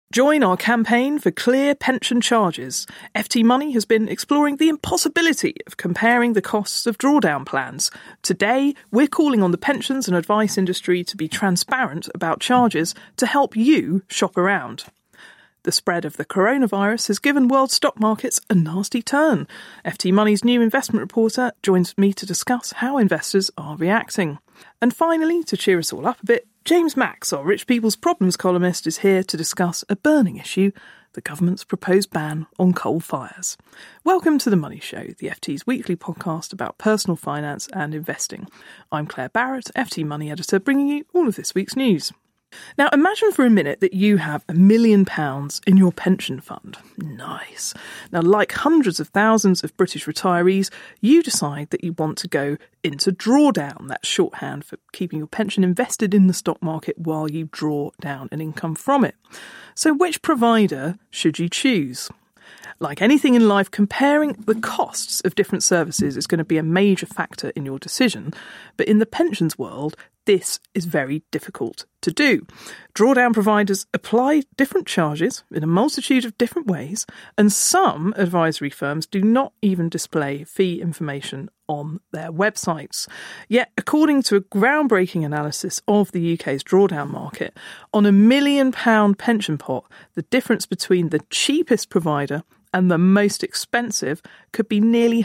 Join our campaign for clear pension charges. FT Money has been exploring the impossibility of comparing the costs of drawdown plans. Today, we're calling on the pensions and advice industry to be transparent about charges to help you shop around. The spread of the coronavirus has given world stock markets a nasty turn. FT Money's new investment reporter joins me to discuss how investors are reacting. And finally, to cheer us all up a bit, James Max, our Rich People's Problems columnist, is here to discuss a burning issue, the government's proposed ban on coal fires. Welcome to The Money Show, the FT's weekly podcast about personal finance and investing. I'm Claire Barrett, FT Money editor, bringing you all of this week's news. Now, imagine for a minute that you have £1 million in your pension fund. Nice. Now, like hundreds of thousands of British retirees, you decide that you want to go into drawdown. That's shorthand for keeping your pension invested in the stock market while you draw down an income from it. So which provider should you choose? Like anything in life, comparing the costs of different services is going to be a major factor in your decision. But in the pensions world, this is very difficult to do. Drawdown providers apply different charges in a multitude of different ways, and some advisory firms do not even display fee information on their websites. Yet, according to a groundbreaking analysis of the UK's drawdown market, on £1 million pension pot, the difference between the cheapest provider and the most expensive could be nearly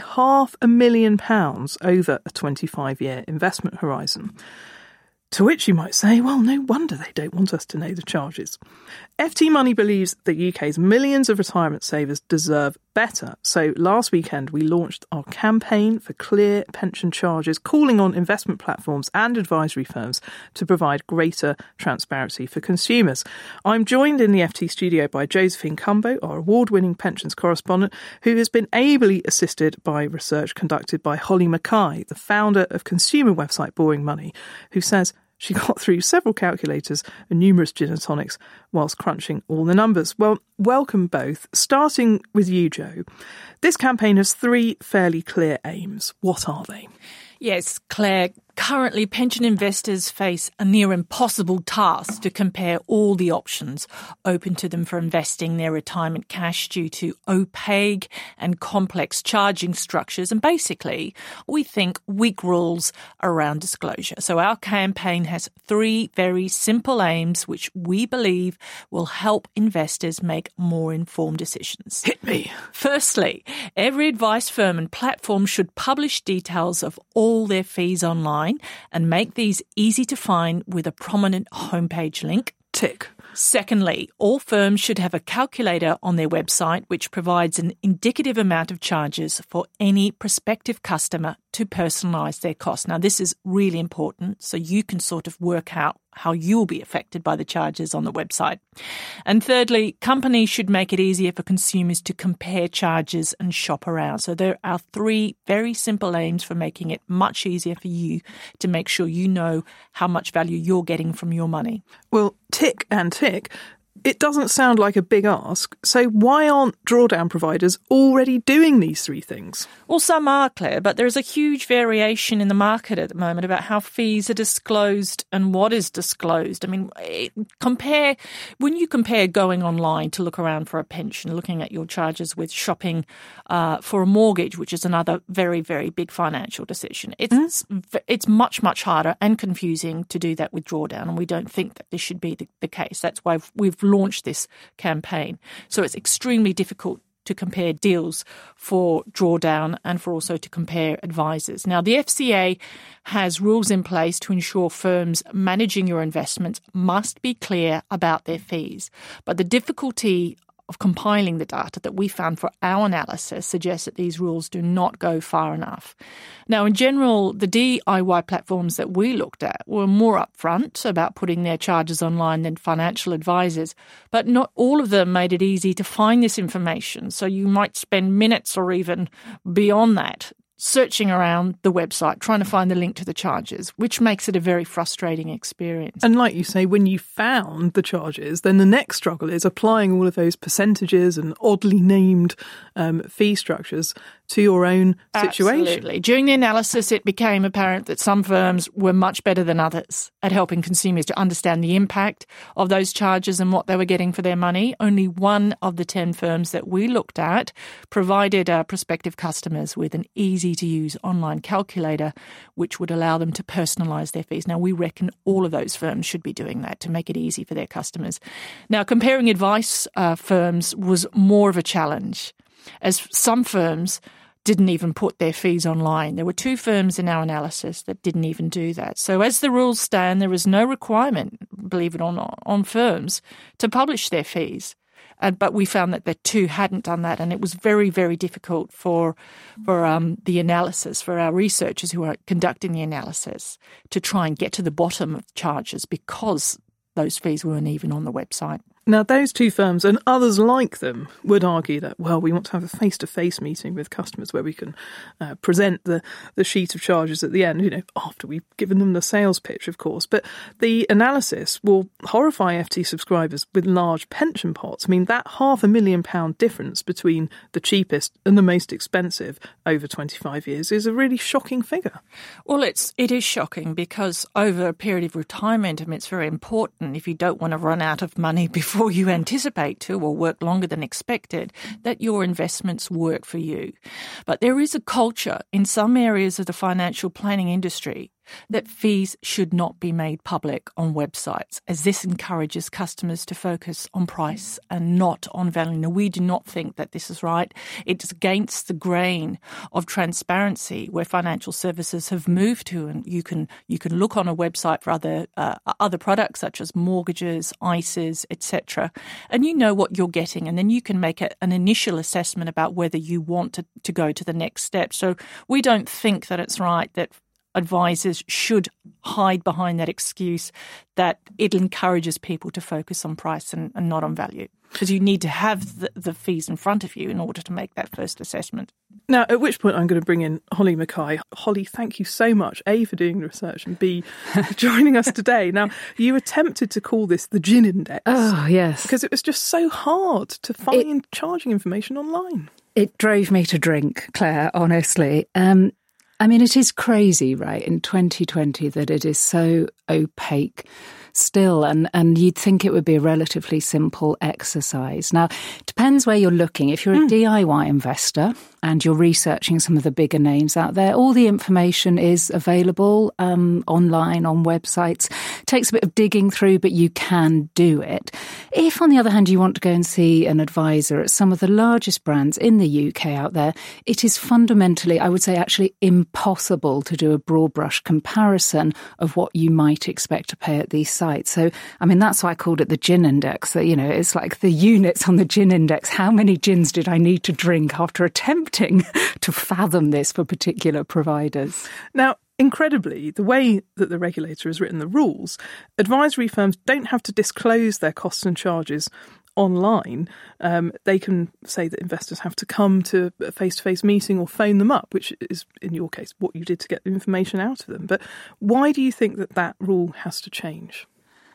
£500,000 over a 25-year investment horizon. To which you might say, well, no wonder they don't want us to know the charges. FT Money believes the UK's millions of retirement savers deserve better. So last weekend, we launched our campaign for clear pension charges, calling on investment platforms and advisory firms to provide greater transparency for consumers. I'm joined in the FT studio by Josephine Cumbo, our award-winning pensions correspondent, who has been ably assisted by research conducted by Holly Mackay, the founder of consumer website Boring Money, who says she got through several calculators and numerous gin and tonics whilst crunching all the numbers. Well, welcome both. Starting with you, Jo. This campaign has three fairly clear aims. What are they? Yes, Claire. Currently, pension investors face a near impossible task to compare all the options open to them for investing their retirement cash due to opaque and complex charging structures and basically, we think, weak rules around disclosure. So our campaign has three very simple aims which we believe will help investors make more informed decisions. Hit me. Firstly, every advice firm and platform should publish details of all their fees online and make these easy to find with a prominent homepage link. Tick. Secondly, all firms should have a calculator on their website which provides an indicative amount of charges for any prospective customer to personalise their costs. Now, this is really important so you can sort of work out how you'll be affected by the charges on the website. And thirdly, companies should make it easier for consumers to compare charges and shop around. So there are three very simple aims for making it much easier for you to make sure you know how much value you're getting from your money. Well, tick and tick. It doesn't sound like a big ask, so why aren't drawdown providers already doing these three things? Well, some are, Claire, but there is a huge variation in the market at the moment about how fees are disclosed and what is disclosed. I mean, when you compare going online to look around for a pension, looking at your charges with shopping for a mortgage, which is another very, very big financial decision, it's much, much harder and confusing to do that with drawdown, and we don't think that this should be the case. That's why we've launched this campaign. So it's extremely difficult to compare deals for drawdown and for also to compare advisors. Now, the FCA has rules in place to ensure firms managing your investments must be clear about their fees. But the difficulty of compiling the data that we found for our analysis suggests that these rules do not go far enough. Now, in general, the DIY platforms that we looked at were more upfront about putting their charges online than financial advisors, but not all of them made it easy to find this information. So you might spend minutes or even beyond that searching around the website, trying to find the link to the charges, which makes it a very frustrating experience. And like you say, when you found the charges, then the next struggle is applying all of those percentages and oddly named fee structures to your own situation. Absolutely. During the analysis, it became apparent that some firms were much better than others at helping consumers to understand the impact of those charges and what they were getting for their money. Only one of the 10 firms that we looked at provided prospective customers with an easy-to-use online calculator, which would allow them to personalise their fees. Now, we reckon all of those firms should be doing that to make it easy for their customers. Now, comparing advice firms was more of a challenge, as some firms didn't even put their fees online. There were 2 firms in our analysis that didn't even do that. So as the rules stand, there is no requirement, believe it or not, on firms to publish their fees. But we found that the 2 hadn't done that, and it was very, very difficult for the analysis, for our researchers who are conducting the analysis, to try and get to the bottom of charges because those fees weren't even on the website. Now, those 2 firms and others like them would argue that, well, we want to have a face-to-face meeting with customers where we can present the sheet of charges at the end, after we've given them the sales pitch, of course. But the analysis will horrify FT subscribers with large pension pots. I mean, that £500,000 difference between the cheapest and the most expensive over 25 years is a really shocking figure. Well, it is shocking because over a period of retirement, it's very important, if you don't want to run out of money before you anticipate to or work longer than expected, that your investments work for you. But there is a culture in some areas of the financial planning industry that fees should not be made public on websites, as this encourages customers to focus on price and not on value. Now, we do not think that this is right. It's against the grain of transparency where financial services have moved to, and you can look on a website for other products such as mortgages, ISAs, etc., and you know what you're getting, and then you can make an initial assessment about whether you want to go to the next step. So we don't think that it's right that advisors should hide behind that excuse that it encourages people to focus on price and not on value, because you need to have the fees in front of you in order to make that first assessment. Now, at which point I'm going to bring in Holly Mackay. Holly, thank you so much, A, for doing the research, and B, for joining us today. Now, you attempted to call this the Gin Index. Oh, yes. Because it was just so hard to find charging information online. It drove me to drink, Claire, honestly. It is crazy, right, in 2020 that it is so opaque still, and you'd think it would be a relatively simple exercise. Now, it depends where you're looking. If you're a DIY investor and you're researching some of the bigger names out there, all the information is available online, on websites. It takes a bit of digging through, but you can do it. If, on the other hand, you want to go and see an advisor at some of the largest brands in the UK out there, it is fundamentally, I would say, actually impossible to do a broad brush comparison of what you might expect to pay at these sites. So, that's why I called it the Gin Index. It's like the units on the Gin Index. How many gins did I need to drink after attempting to fathom this for particular providers? Now, incredibly, the way that the regulator has written the rules, advisory firms don't have to disclose their costs and charges online. They can say that investors have to come to a face-to-face meeting or phone them up, which is, in your case, what you did to get the information out of them. But why do you think that rule has to change?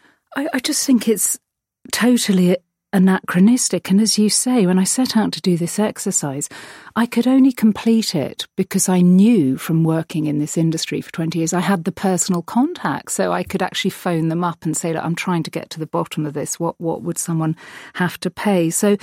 I just think it's totally anachronistic. And as you say, when I set out to do this exercise, I could only complete it because I knew from working in this industry for 20 years, I had the personal contact. So I could actually phone them up and say, look, I'm trying to get to the bottom of this. What would someone have to pay? So,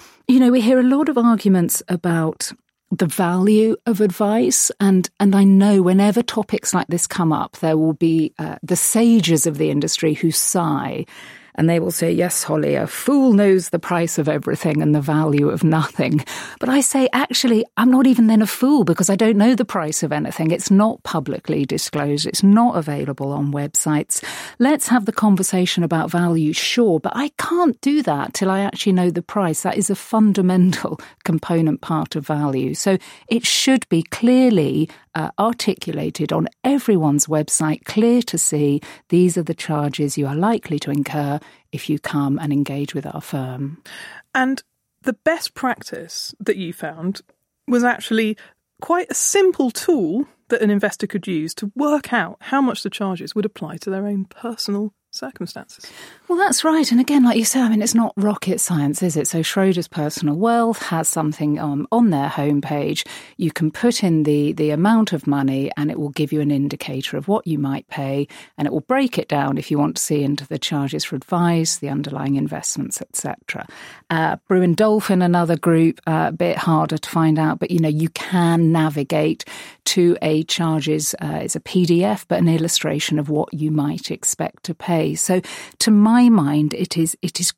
we hear a lot of arguments about the value of advice. And I know whenever topics like this come up, there will be the sages of the industry who sigh. And they will say, yes, Holly, a fool knows the price of everything and the value of nothing. But I say, actually, I'm not even then a fool because I don't know the price of anything. It's not publicly disclosed. It's not available on websites. Let's have the conversation about value, sure, but I can't do that till I actually know the price. That is a fundamental component part of value. So it should be clearly articulated on everyone's website, clear to see these are the charges you are likely to incur if you come and engage with our firm. And the best practice that you found was actually quite a simple tool that an investor could use to work out how much the charges would apply to their own personal circumstances. Well, that's right. And again, like you say, I mean, it's not rocket science, is it? So Schroders Personal Wealth has something on their homepage. You can put in the amount of money and it will give you an indicator of what you might pay, and it will break it down if you want to see into the charges for advice, the underlying investments, etc. Brewin Dolphin, another group, a bit harder to find out, but, you can navigate to a charges, it's a PDF, but an illustration of what you might expect to pay. So to my mind, it is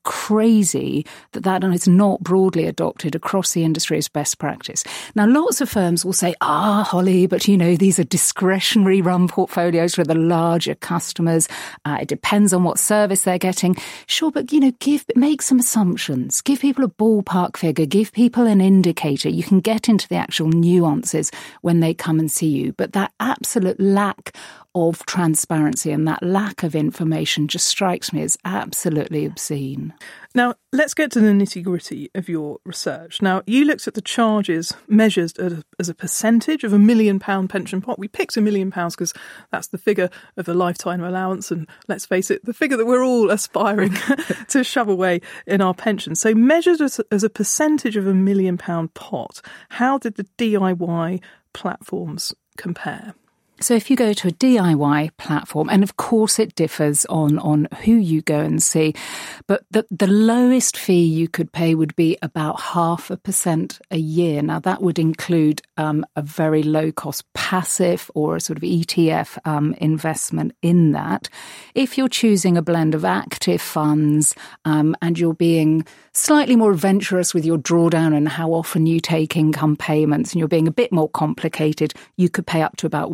crazy that is not broadly adopted across the industry as best practice. Now, lots of firms will say, Holly, but these are discretionary run portfolios for the larger customers. It depends on what service they're getting. Sure, but make some assumptions. Give people a ballpark figure. Give people an indicator. You can get into the actual nuances when they come and see you. But that absolute lack of transparency and that lack of information just strikes me as absolutely obscene. Now, let's get to the nitty-gritty of your research. Now, you looked at the charges measured as a percentage of £1 million pension pot. We picked £1 million because that's the figure of the lifetime allowance, and let's face it, the figure that we're all aspiring to shove away in our pension. So measured as a percentage of £1 million pot, how did the DIY platforms compare? So if you go to a DIY platform, and of course it differs on who you go and see, but the lowest fee you could pay would be about 0.5% a year. Now that would include a very low cost passive or a sort of ETF investment in that. If you're choosing a blend of active funds and you're being slightly more adventurous with your drawdown and how often you take income payments, and you're being a bit more complicated, you could pay up to about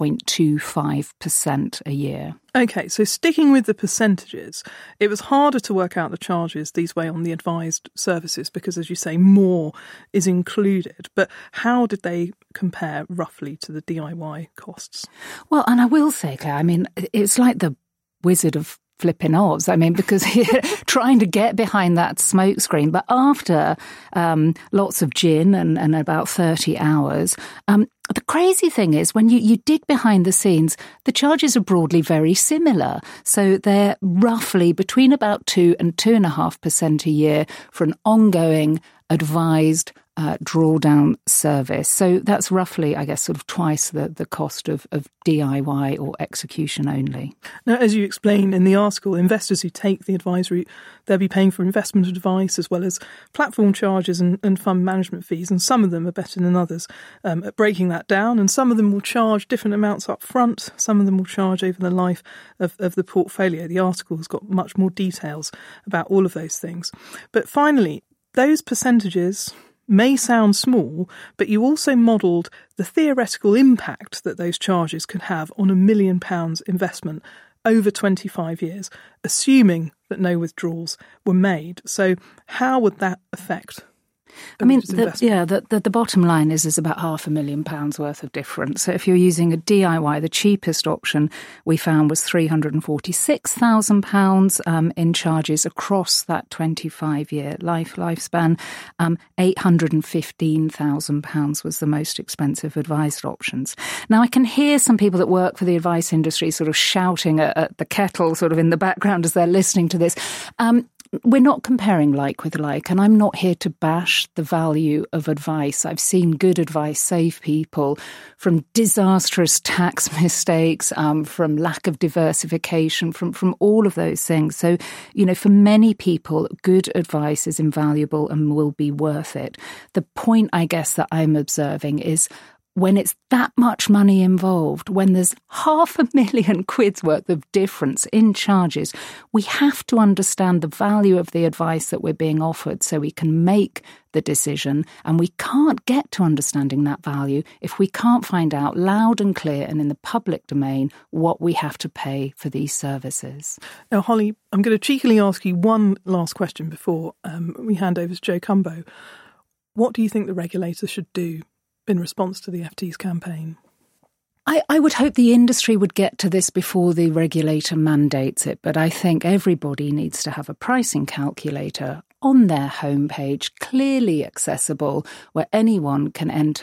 1.25% a year. OK, so sticking with the percentages, it was harder to work out the charges these way on the advised services because, as you say, more is included. But how did they compare roughly to the DIY costs? Well, and I will say, Claire, I mean, it's like the Wizard of flipping Oz. I mean, because you're trying to get behind that smoke screen. But after lots of gin and about 30 hours, the crazy thing is when you dig behind the scenes, the charges are broadly very similar. So they're roughly between about 2 and 2.5% a year for an ongoing advised drawdown service. So that's roughly, I guess, sort of twice the cost of DIY or execution only. Now, as you explain in the article, investors who take the advice route, they'll be paying for investment advice as well as platform charges and fund management fees. And some of them are better than others at breaking that down. And some of them will charge different amounts up front. Some of them will charge over the life of the portfolio. The article has got much more details about all of those things. But finally, those percentages may sound small, but you also modelled the theoretical impact that those charges could have on £1 million investment over 25 years, assuming that no withdrawals were made. So how would that affect? I mean, the bottom line is about £500,000 worth of difference. So if you're using a DIY, the cheapest option we found was £346,000 in charges across that 25-year lifespan. £815,000 was the most expensive advised options. Now, I can hear some people that work for the advice industry sort of shouting at the kettle sort of in the background as they're listening to this. We're not comparing like with like, and I'm not here to bash the value of advice. I've seen good advice save people from disastrous tax mistakes, from lack of diversification, from all of those things. So, for many people, good advice is invaluable and will be worth it. The point, I guess, that I'm observing is when it's that much money involved, when there's £500,000 worth of difference in charges, we have to understand the value of the advice that we're being offered so we can make the decision. And we can't get to understanding that value if we can't find out loud and clear and in the public domain what we have to pay for these services. Now, Holly, I'm going to cheekily ask you one last question before we hand over to Joe Cumbo. What do you think the regulator should do in response to the FT's campaign? I would hope the industry would get to this before the regulator mandates it, but I think everybody needs to have a pricing calculator on their homepage, clearly accessible, where anyone can enter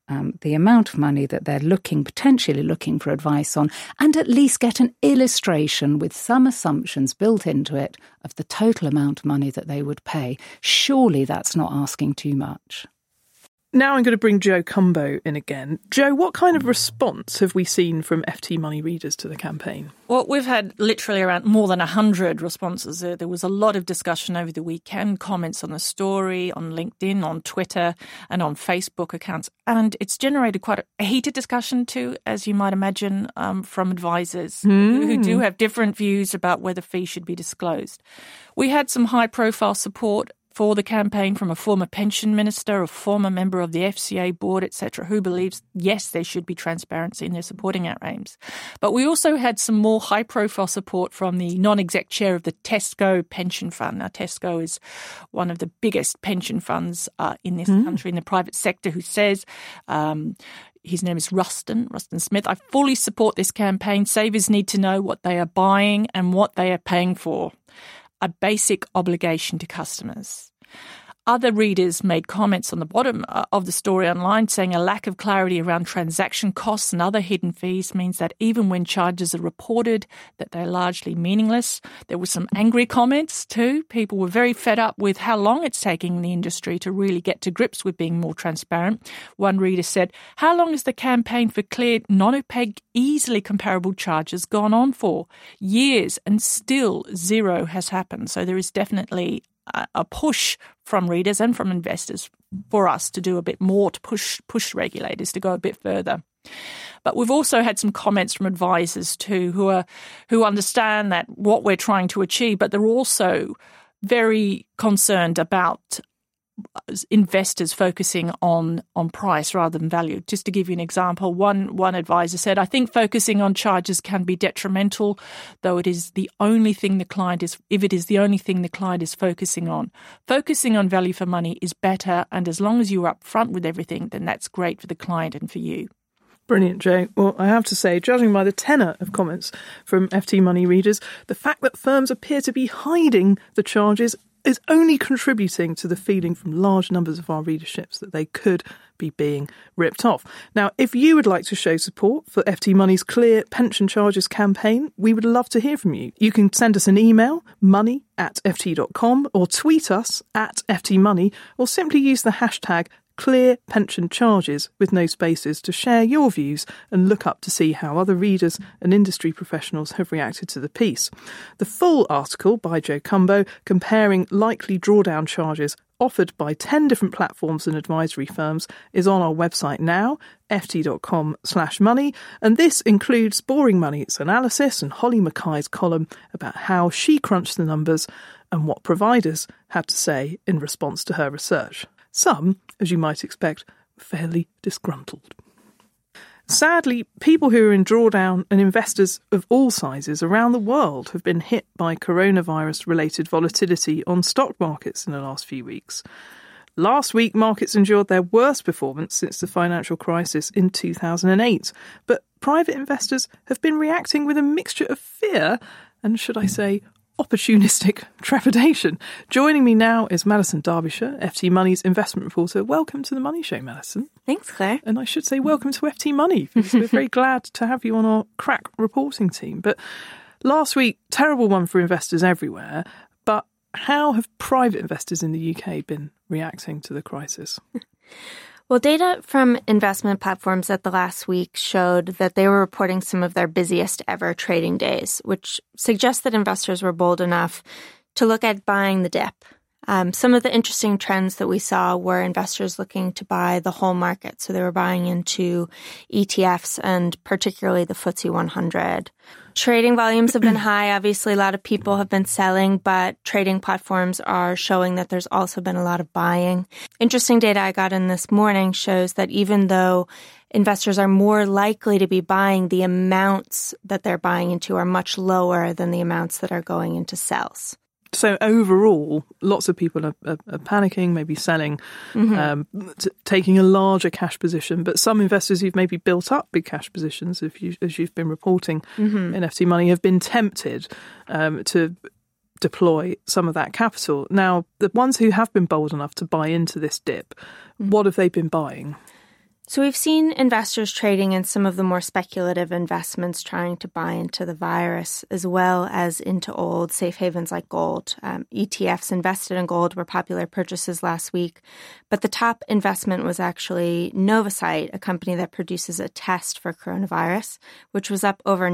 the amount of money that they're potentially looking for advice on, and at least get an illustration with some assumptions built into it of the total amount of money that they would pay. Surely that's not asking too much. Now I'm going to bring Joe Cumbo in again. Joe, what kind of response have we seen from FT Money readers to the campaign? Well, we've had literally around more than 100 responses. There was a lot of discussion over the weekend, comments on the story, on LinkedIn, on Twitter, and on Facebook accounts. And it's generated quite a heated discussion too, as you might imagine, from advisors who do have different views about whether fees should be disclosed. We had some high-profile support for the campaign from a former pension minister, a former member of the FCA board, etc., who believes, yes, there should be transparency and they're supporting our aims. But we also had some more high-profile support from the non-exec chair of the Tesco Pension Fund. Now, Tesco is one of the biggest pension funds in this country, in the private sector, who says... his name is Ruston Smith. I fully support this campaign. Savers need to know what they are buying and what they are paying for. A basic obligation to customers. Other readers made comments on the bottom of the story online saying a lack of clarity around transaction costs and other hidden fees means that even when charges are reported, that they're largely meaningless. There were some angry comments too. People were very fed up with how long it's taking the industry to really get to grips with being more transparent. One reader said, "How long has the campaign for clear, non-opaque, easily comparable charges gone on for? Years, and still zero has happened." So there is definitely a push from readers and from investors for us to do a bit more, to push regulators to go a bit further. But we've also had some comments from advisors too who understand that what we're trying to achieve, but they're also very concerned about investors focusing on price rather than value. Just to give you an example, one advisor said, "I think focusing on charges can be detrimental, though it is the only thing the client is, if it is the only thing the client is focusing on. Focusing on value for money is better, and as long as you're upfront with everything, then that's great for the client and for you." Brilliant, Joe. Well, I have to say, judging by the tenor of comments from FT Money readers, the fact that firms appear to be hiding the charges is only contributing to the feeling from large numbers of our readerships that they could be being ripped off. Now, if you would like to show support for FT Money's Clear Pension Charges campaign, we would love to hear from you. You can send us an email, money@ft.com, or tweet us @FTMoney, or simply use the hashtag Clear Pension Charges with no spaces to share your views and look up to see how other readers and industry professionals have reacted to the piece. The full article by Joe Cumbo comparing likely drawdown charges offered by 10 different platforms and advisory firms is on our website now, ft.com/money, and this includes Boring Money's analysis and Holly Mackay's column about how she crunched the numbers and what providers had to say in response to her research. Some, as you might expect, fairly disgruntled. Sadly, people who are in drawdown and investors of all sizes around the world have been hit by coronavirus-related volatility on stock markets in the last few weeks. Last week, markets endured their worst performance since the financial crisis in 2008, but private investors have been reacting with a mixture of fear and, should I say, opportunistic trepidation. Joining me now is Madison Derbyshire, FT Money's investment reporter. Welcome to the Money Show, Madison. Thanks, Claire. And I should say welcome to FT Money, because we're very glad to have you on our crack reporting team. But last week, terrible one for investors everywhere. But how have private investors in the UK been reacting to the crisis? Well, data from investment platforms at the last week showed that they were reporting some of their busiest ever trading days, which suggests that investors were bold enough to look at buying the dip. Some of the interesting trends that we saw were investors looking to buy the whole market. So they were buying into ETFs and particularly the FTSE 100. Trading volumes have been high. Obviously, a lot of people have been selling, but trading platforms are showing that there's also been a lot of buying. Interesting data I got in this morning shows that even though investors are more likely to be buying, the amounts that they're buying into are much lower than the amounts that are going into sells. So overall, lots of people are panicking, maybe selling, taking a larger cash position. But some investors who've maybe built up big cash positions, as you've been reporting in FT Money, have been tempted to deploy some of that capital. Now, the ones who have been bold enough to buy into this dip, what have they been buying? So we've seen investors trading in some of the more speculative investments trying to buy into the virus, as well as into old safe havens like gold. ETFs invested in gold were popular purchases last week, but the top investment was actually Novacyt, a company that produces a test for coronavirus, which was up over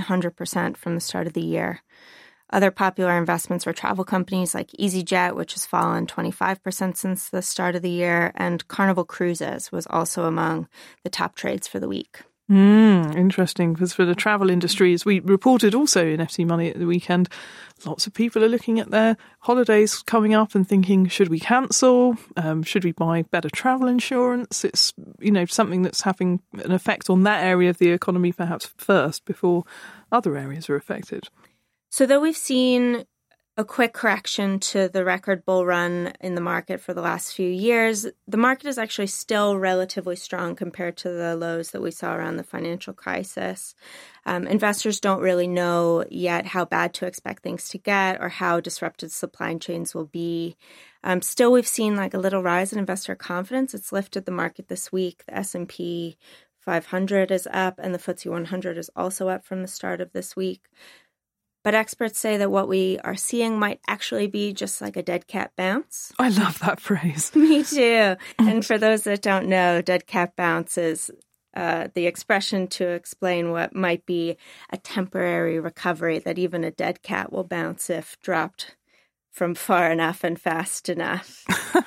900% from the start of the year. Other popular investments were travel companies like EasyJet, which has fallen 25% since the start of the year, and Carnival Cruises was also among the top trades for the week. Interesting, because for the travel industry, as we reported also in FT Money at the weekend, lots of people are looking at their holidays coming up and thinking, should we cancel? Should we buy better travel insurance? It's, something that's having an effect on that area of the economy perhaps first before other areas are affected. So though we've seen a quick correction to the record bull run in the market for the last few years, the market is actually still relatively strong compared to the lows that we saw around the financial crisis. Investors don't really know yet how bad to expect things to get or how disrupted supply chains will be. Still, we've seen a little rise in investor confidence. It's lifted the market this week. The S&P 500 is up and the FTSE 100 is also up from the start of this week. But experts say that what we are seeing might actually be just like a dead cat bounce. I love that phrase. Me too. And for those that don't know, dead cat bounce is the expression to explain what might be a temporary recovery, that even a dead cat will bounce if dropped from far enough and fast enough.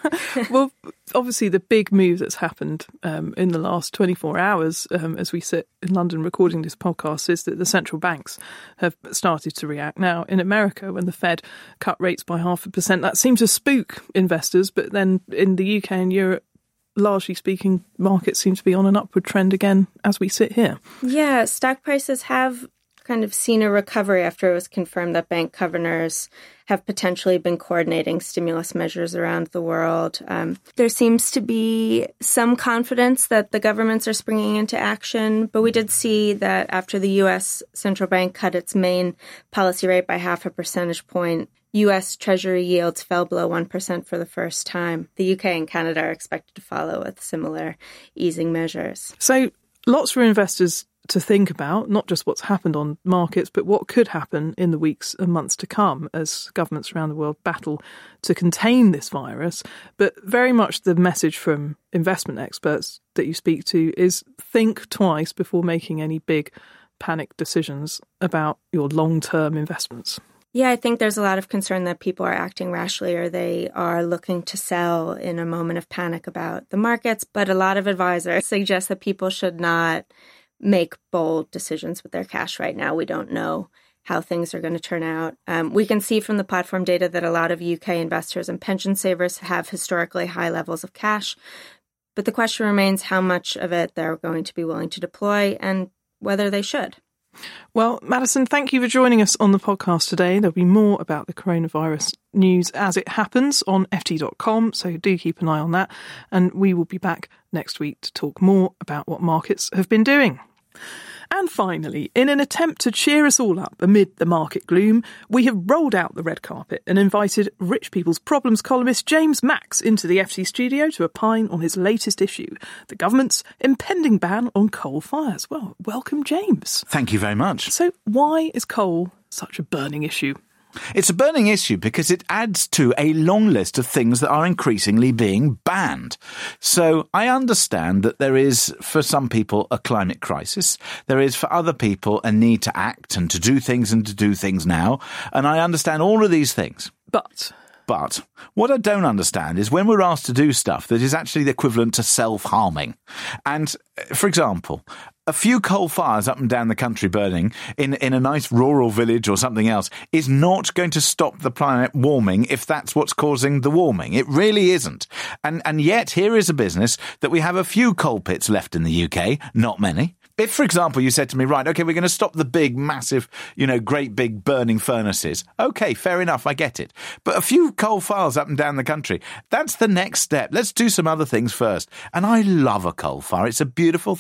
Well, obviously the big move that's happened in the last 24 hours as we sit in London recording this podcast is that the central banks have started to react. Now, in America, when the Fed cut rates by 0.5%, that seemed to spook investors. But then in the UK and Europe, largely speaking, markets seem to be on an upward trend again as we sit here. Yeah, stock prices have kind of seen a recovery after it was confirmed that bank governors have potentially been coordinating stimulus measures around the world. There seems to be some confidence that the governments are springing into action, but we did see that after the U.S. central bank cut its main policy rate by 0.5 percentage point, U.S. Treasury yields fell below 1% for the first time. The UK and Canada are expected to follow with similar easing measures. So lots for investors to think about, not just what's happened on markets, but what could happen in the weeks and months to come as governments around the world battle to contain this virus. But very much the message from investment experts that you speak to is think twice before making any big panic decisions about your long-term investments. Yeah, I think there's a lot of concern that people are acting rashly or they are looking to sell in a moment of panic about the markets. But a lot of advisors suggest that people should not make bold decisions with their cash right now. We don't know how things are going to turn out. We can see from the platform data that a lot of UK investors and pension savers have historically high levels of cash. But the question remains how much of it they're going to be willing to deploy and whether they should. Well, Madison, thank you for joining us on the podcast today. There'll be more about the coronavirus news as it happens on ft.com, so do keep an eye on that. And we will be back next week to talk more about what markets have been doing. And finally, in an attempt to cheer us all up amid the market gloom, we have rolled out the red carpet and invited Rich People's Problems columnist James Max into the FT studio to opine on his latest issue, the government's impending ban on coal fires. Well, welcome, James. Thank you very much. So why is coal such a burning issue? It's a burning issue because it adds to a long list of things that are increasingly being banned. So I understand that there is, for some people, a climate crisis. There is, for other people, a need to act and to do things now. And I understand all of these things. But what I don't understand is when we're asked to do stuff that is actually the equivalent to self-harming. And, for example, a few coal fires up and down the country burning in a nice rural village or something else is not going to stop the planet warming if that's what's causing the warming. It really isn't. And yet here is a business that we have a few coal pits left in the UK, not many. If, for example, you said to me, right, OK, we're going to stop the big, massive, great big burning furnaces. OK, fair enough, I get it. But a few coal fires up and down the country, that's the next step. Let's do some other things first. And I love a coal fire. It's a beautiful thing.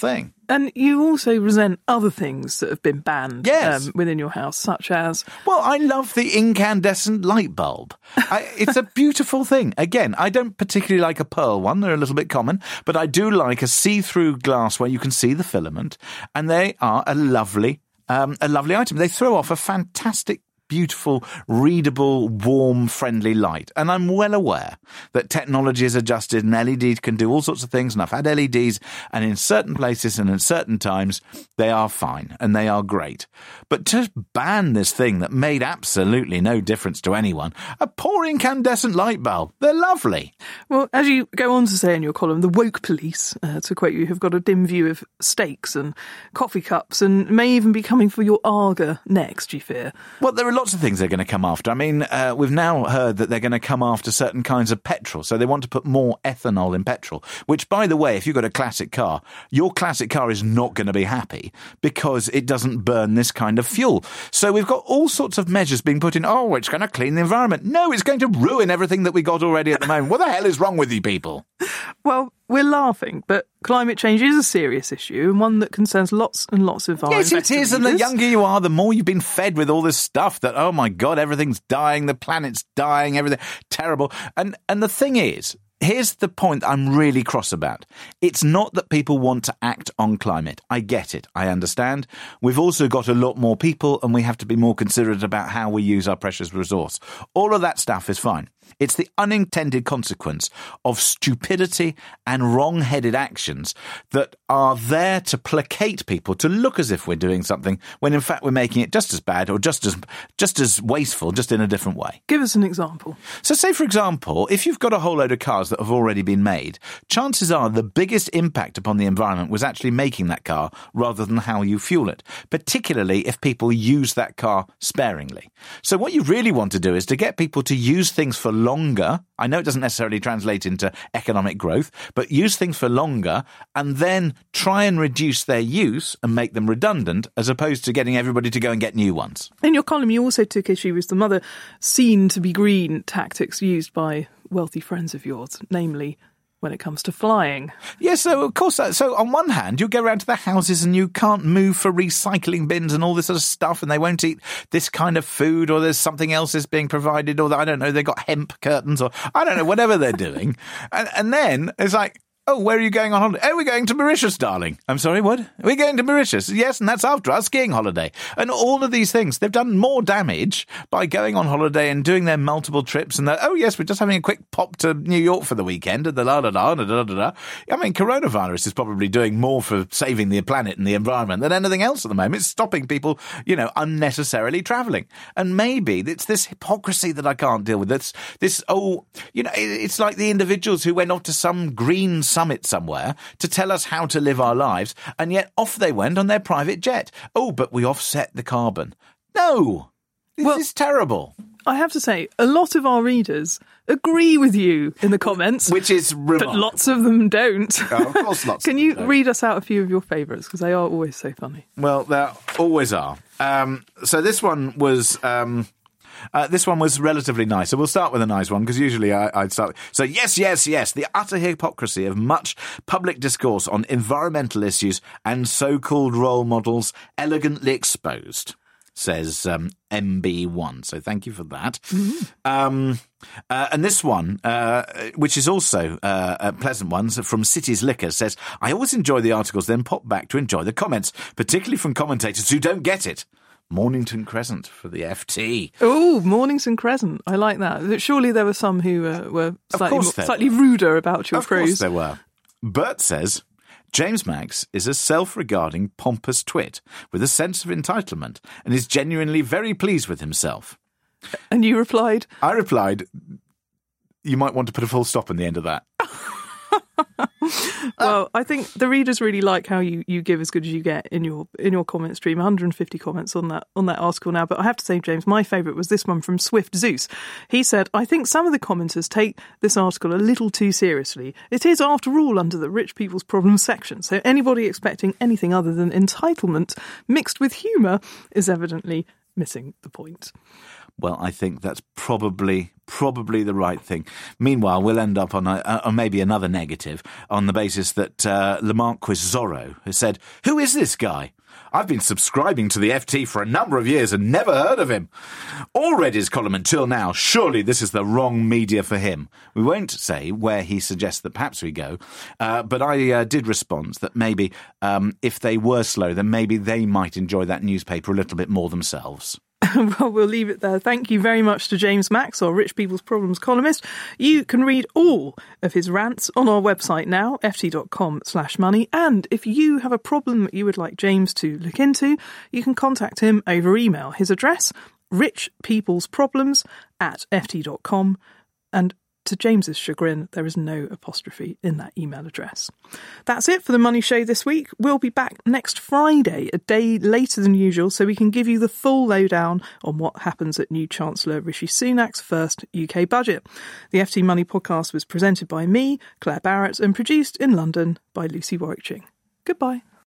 And you also resent other things that have been banned Yes. within your house, such as... Well, I love the incandescent light bulb. It's a beautiful thing. Again, I don't particularly like a pearl one. They're a little bit common. But I do like a see-through glass where you can see the filament. And they are a lovely item. They throw off a fantastic, beautiful, readable, warm, friendly light. And I'm well aware that technology is adjusted and LEDs can do all sorts of things. And I've had LEDs, and in certain places and in certain times, they are fine and they are great. But to ban this thing that made absolutely no difference to anyone, a poor incandescent light bulb, they're lovely. Well, as you go on to say in your column, the woke police, to quote you, have got a dim view of steaks and coffee cups and may even be coming for your Arga next, you fear. Well, there are lots of things they're going to come after. I mean, we've now heard that they're going to come after certain kinds of petrol. So they want to put more ethanol in petrol, which, by the way, if you've got a classic car, your classic car is not going to be happy because it doesn't burn this kind of fuel. So we've got all sorts of measures being put in. Oh, it's going to clean the environment. No, it's going to ruin everything that we got already at the moment. What the hell is wrong with you people? Well, we're laughing, but climate change is a serious issue and one that concerns lots and lots of our Yes, it is, and the readers. younger you are, the more you've been fed with all this stuff that, oh my God, everything's dying, the planet's dying, everything terrible. And the thing is, here's the point I'm really cross about. It's not that people want to act on climate. I get it. I understand. We've also got a lot more people and we have to be more considerate about how we use our precious resource. All of that stuff is fine. It's the unintended consequence of stupidity and wrong-headed actions that are there to placate people, to look as if we're doing something, when in fact we're making it just as bad or just as wasteful, just in a different way. Give us an example. So say, for example, if you've got a whole load of cars that have already been made, chances are the biggest impact upon the environment was actually making that car rather than how you fuel it, particularly if people use that car sparingly. So what you really want to do is to get people to use things for longer. I know it doesn't necessarily translate into economic growth, but use things for longer and then try and reduce their use and make them redundant as opposed to getting everybody to go and get new ones. In your column, you also took issue with some other seen-to-be-green tactics used by wealthy friends of yours, namely when it comes to flying. Yes, so of course, so on one hand, you go around to the houses and you can't move for recycling bins and all this sort of stuff, and they won't eat this kind of food, or there's something else that's being provided, or I don't know, they've got hemp curtains, or I don't know, whatever they're doing. And then it's like, oh, where are you going on holiday? Oh, we're going to Mauritius, darling. I'm sorry, what? We're going to Mauritius. Yes, and that's after our skiing holiday. And all of these things, they've done more damage by going on holiday and doing their multiple trips. And oh, yes, we're just having a quick pop to New York for the weekend. And I mean, coronavirus is probably doing more for saving the planet and the environment than anything else at the moment. It's stopping people, unnecessarily travelling. And maybe it's this hypocrisy that I can't deal with. It's like the individuals who went off to some green summit somewhere to tell us how to live our lives, and yet off they went on their private jet. Oh, but we offset the carbon. No! This is terrible. I have to say, a lot of our readers agree with you in the comments. Which is remarkable. But lots of them don't. Oh, of course lots Can of you them don't. read us out a few of your favourites? Because they are always so funny. Well, there always are. So this one was... this one was relatively nice. So we'll start with a nice one, because usually I'd start... So yes, the utter hypocrisy of much public discourse on environmental issues and so-called role models elegantly exposed, says MB1. So thank you for that. Mm-hmm. And this one, which is also a pleasant one, from Cities Liquor, says, I always enjoy the articles, then pop back to enjoy the comments, particularly from commentators who don't get it. Mornington Crescent for the FT. Oh, Mornington Crescent. I like that. Surely there were some who were slightly ruder about your cruise. Of course there were. Bert says, James Maggs is a self-regarding pompous twit with a sense of entitlement and is genuinely very pleased with himself. And you replied? I replied, you might want to put a full stop on the end of that. Well, I think the readers really like how you give as good as you get in your comment stream. 150 comments on that article now. But I have to say, James, my favourite was this one from Swift Zeus. He said, I think some of the commenters take this article a little too seriously. It is, after all, under the rich people's problems section. So anybody expecting anything other than entitlement mixed with humour is evidently missing the point. Well, I think that's probably probably the right thing. Meanwhile, we'll end up on maybe another negative on the basis that Le Marquis Zorro has said, "Who is this guy? I've been subscribing to the FT for a number of years and never heard of him. Or read his column until now. Surely this is the wrong media for him." We won't say where he suggests that perhaps we go, but I did respond that maybe if they were slow, then maybe they might enjoy that newspaper a little bit more themselves. Well, we'll leave it there. Thank you very much to James Max, our Rich People's Problems columnist. You can read all of his rants on our website now, ft.com/money. And if you have a problem that you would like James to look into, you can contact him over email. His address, richpeoplesproblems@ft.com. And to James's chagrin, there is no apostrophe in that email address. That's it for The Money Show this week. We'll be back next Friday, a day later than usual, so we can give you the full lowdown on what happens at new Chancellor Rishi Sunak's first UK budget. The FT Money podcast was presented by me, Claire Barrett, and produced in London by Lucy Warwickching. Goodbye.